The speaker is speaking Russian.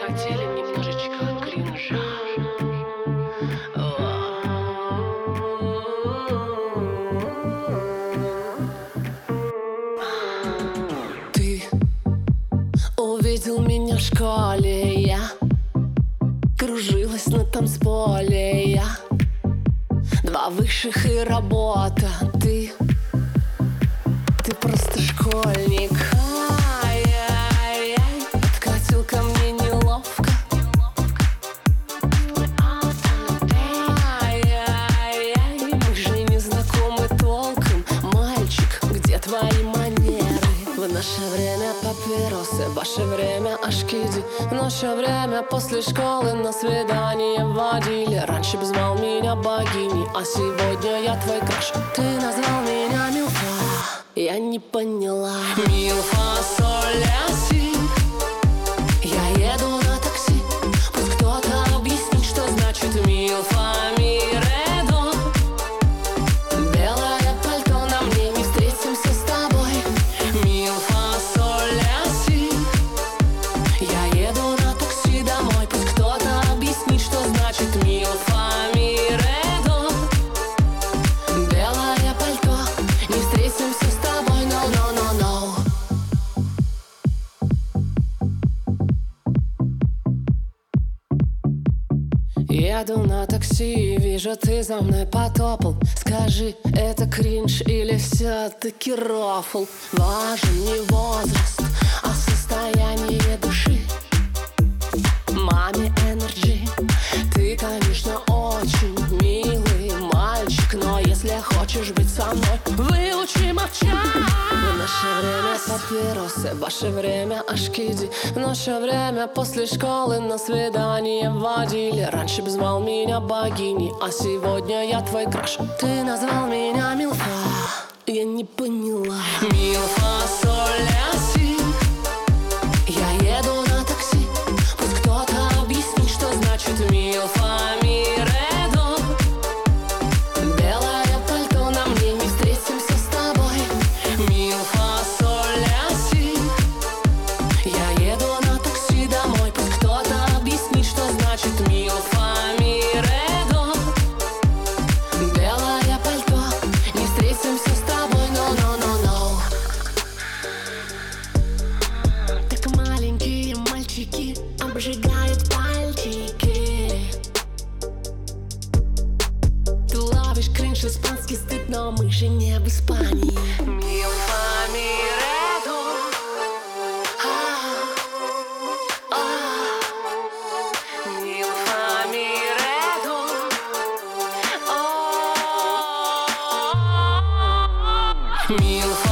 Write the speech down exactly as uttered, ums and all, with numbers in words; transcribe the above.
хотели немножечко кринжа. Ты увидел меня в школе, я кружилась на танцполе, я два высших и работа. Ты, ты просто школьник. Ай-яй-яй, подкатил ко мне неловко. Ай-яй-яй, мы же не знакомы толком. Мальчик, где твои манеры? В наше время папиросы, в ваше время ашкиди. В наше время после школы на свидание водили. Раньше б звал меня богиней, а сегодня я твой краш. Ты назвал меня милфа, я не поняла. Милфа, соль, ля, си. Я еду на такси, пусть кто-то объяснит, что значит милфа, ми, ре, до. Белое пальто на мне, не встретимся с тобой. Милфа, соль, ля, си. Я еду на такси домой, пусть кто-то объяснит, что значит милфа, ми, ре, до. Белое пальто, не встретимся с тобой, no, no, no, no. Еду на такси, вижу, ты за мной потопал. Скажи, это кринж или все-таки рофл? Важен не возраст, а состояние души. Маме энерджи. Ты, конечно, очень милый мальчик, но если хочешь быть со мной, выучи молчать. В наше время папиросы, в ваше время ашкиди. В наше время после школы на свидание водили. Раньше б звал меня богиней, а сегодня я твой краш. Ты назвал меня милфа, я не поняла. Милфа, соль, ля, си. Я еду на такси, пусть кто-то объяснит, что значит милфа, ми, ре, до. Белое пальто на мне, не встретимся с тобой. Милфа, соль, ля, си. Я еду на такси домой, пусть кто-то объяснит, что значит милфа, ми, ре, до. Белое пальто, не встретимся с тобой, no, no, no, no. Так маленькие мальчики обжигают пальчики. Ты ловишь кринж, испанский стыд, но мы же не в Испании. Милфа, ми, ре, до. Милфа, ми, ре, до. Милфа.